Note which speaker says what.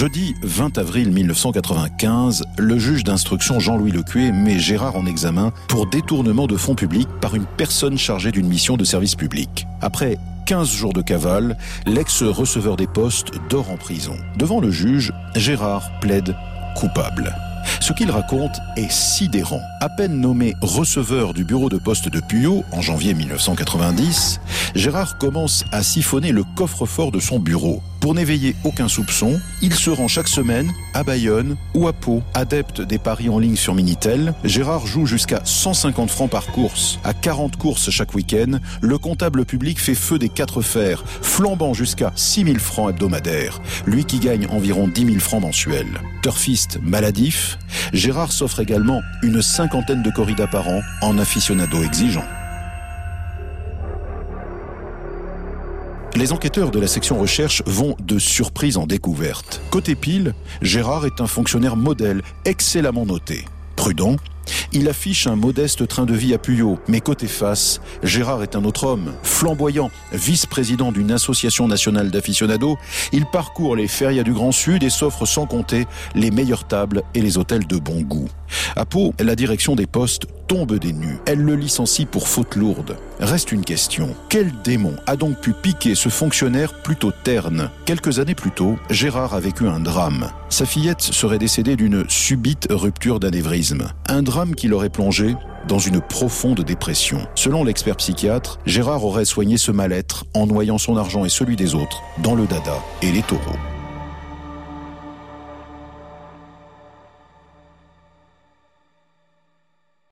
Speaker 1: Jeudi 20 avril 1995, le juge d'instruction Jean-Louis Lecuyer met Gérard en examen pour détournement de fonds publics par une personne chargée d'une mission de service public. Après 15 jours de cavale, l'ex-receveur des postes dort en prison. Devant le juge, Gérard plaide coupable. Ce qu'il raconte est sidérant. À peine nommé receveur du bureau de poste de Puyo en janvier 1990, Gérard commence à siphonner le coffre-fort de son bureau. Pour n'éveiller aucun soupçon, il se rend chaque semaine à Bayonne ou à Pau. Adepte des paris en ligne sur Minitel, Gérard joue jusqu'à 150 francs par course. À 40 courses chaque week-end, le comptable public fait feu des 4 fers, flambant jusqu'à 6 000 francs hebdomadaires. Lui qui gagne environ 10 000 francs mensuels. Turfiste maladif, Gérard s'offre également une 50aine de corridas par an en aficionado exigeant. Les enquêteurs de la section recherche vont de surprise en découverte. Côté pile, Gérard est un fonctionnaire modèle, excellemment noté. Prudent, il affiche un modeste train de vie à Puyo. Mais côté face, Gérard est un autre homme. Flamboyant, vice-président d'une association nationale d'aficionados, il parcourt les férias du Grand Sud et s'offre sans compter les meilleures tables et les hôtels de bon goût. À Pau, la direction des postes tombe des nues. Elle le licencie pour faute lourde. Reste une question. Quel démon a donc pu piquer ce fonctionnaire plutôt terne ? Quelques années plus tôt, Gérard a vécu un drame. Sa fillette serait décédée d'une subite rupture d'anévrisme. Un drame qui l'aurait plongé dans une profonde dépression. Selon l'expert psychiatre, Gérard aurait soigné ce mal-être en noyant son argent et celui des autres dans le dada et les taureaux.